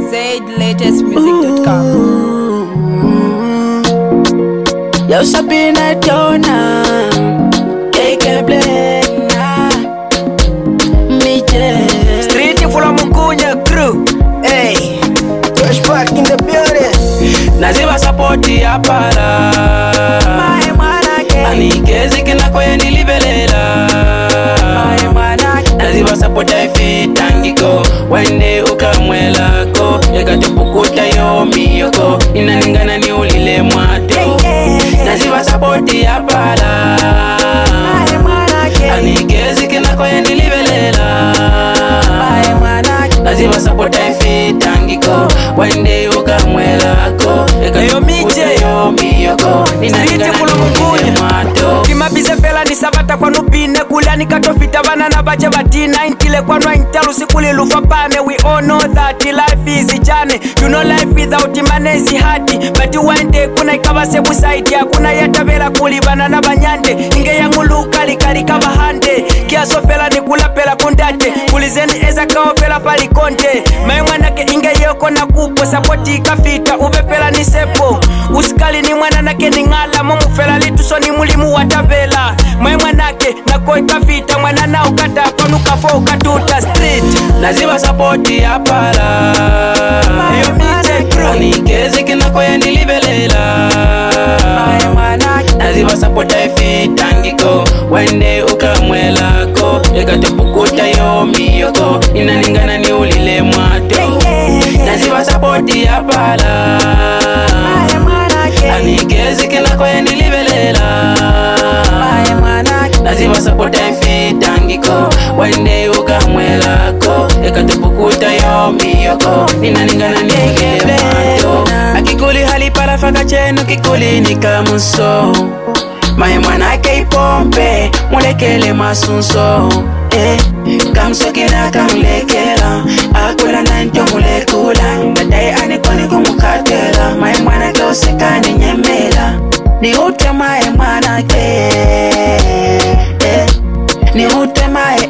ZLatestmusic.com. Yo Sabina Tona KK Blena Mije Street full of Mukunya crew. Hey, Fresh back in the building. Naziba support ya para My manake Anikezi kina koye nilibelela My manake Naziba support ya fitangiko Wende ukamwelako Yeka tupukuta yo miyoko Inaningana ni ulile mwato Naziba support ya para My manake Anikezi kina koye nilibelela My manake Naziba support ya fitangiko Wende ukamwelako Yeka tupukuta yo miyoko Inaningana ni ulile mwato Kimabize fela ni sabata kwa nupine Kulia ni katofita vana na bache batina Intile kwa nwa intalu sikuli lufa pame We all know that life is a journey. You know life without money is hard. But one day kuna ikaba sebu side ya kuna yatabela kulibana na banyande Inge yangu lukali kali kaba hande Kia sofela ni kula pela kundate Kulizeni eza kao pela pali konde Mae mwanake inge yoko na kupo Sapoti ikafita ube pela ni sepo Usikali ni mwananake ni ngala Momu fela lituso ni mulimu watabela Mae mwanake na koi kafita Mwanana ukata konu kafo ukatuta street Naziba support ya para Yo mije crew Anikezi kina koye nilibelela Mae mwanake Naziba support ya fitangiko Wende ukamwelako Yeka tupukuta yo miyoko Inaningana ni ulile mwato Naziba support ya para Mae mwanake Anikezi kina koye nilibelela Mae mwanake Naziba support ya fitangiko Wende ukamwelako Yeka tupukuta yo miyoko Inaningana ni ulile mwato Akikuli halipala faka cheno kikuli ni kamuso Mae mwanake ipompe mulekele masunso Kamso kina kamlekela Akula na njo mulekula Nadai anikoni kumukatela Mae mwanake usekani nyemela Ni ute mae mwanake Ni ute mae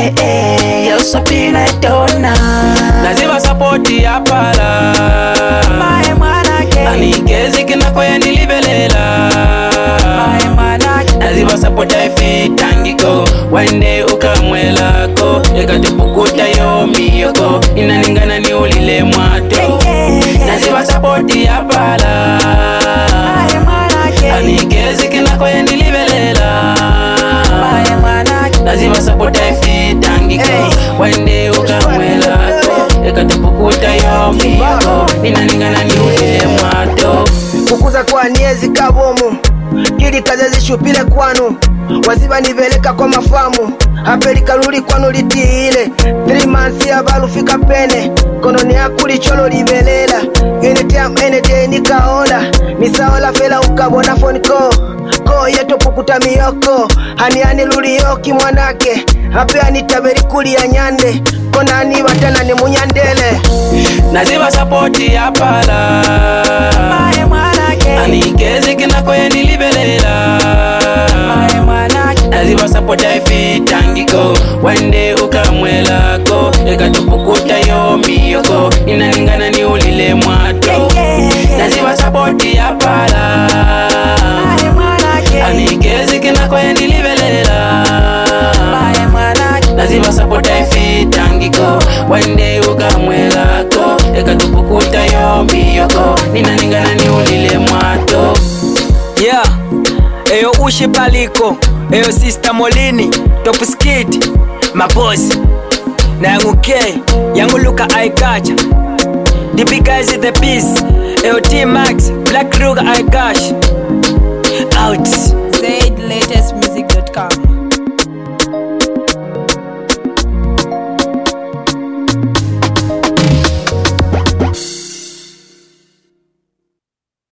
Yo Sabina Tona Naziba support ya para Mae mwanake Anikezi kina koye nilibelela Mae mwanake Naziba support ya fitangiko Wende ukamwelako Yeka tupukuta yo miyoko Inaningana ni ulile mwato Naziba support ya para Mae mwanake Anikezi kina koye nilibelela Mae mwanake Naziba support ya fitangiko Wende ukamwelako Yeka tupukuta yo miyoko Inaningana ni ulile mwato Kukuza kwa niezi kabomu Kili kaze zishupile kwanu Waziba niveleka kwa mafamu Hapeli kaluli kwanu litiile 3 months ya balu fika pene Kono ni akuli cholo libelela Anytime any day nikaola Misaola fela ukabona phone call Ko yeto pukuta miyoko Hani luli yoki mwanake Hape anitaberi kuli ya nyande Kona ni watana ni munyandele Naziba support ya para Mae mwanake Anikezi kina koye nilibelela Mae mwanake Naziba support ya fitangiko Wende ukamwelako Yeka tupukuta yo miyoko Inaningana ni ulile mwato Naziba support ya para Mae mwanake Anikezi kina koye nilibelela Mae mwanake Naziba support ya fitangiko Wende ukamwelako Yeka tupukuta yo miyoko Inaningana ni ulile mwato Yeah, eyo ushi paliko Eyo sister Molini, top skid Mabosi Na yangu K, yangu Luka I gotcha The big guys is the beast Eyo T-Max, Black Ruga I gosh Out ZLatestmusic.com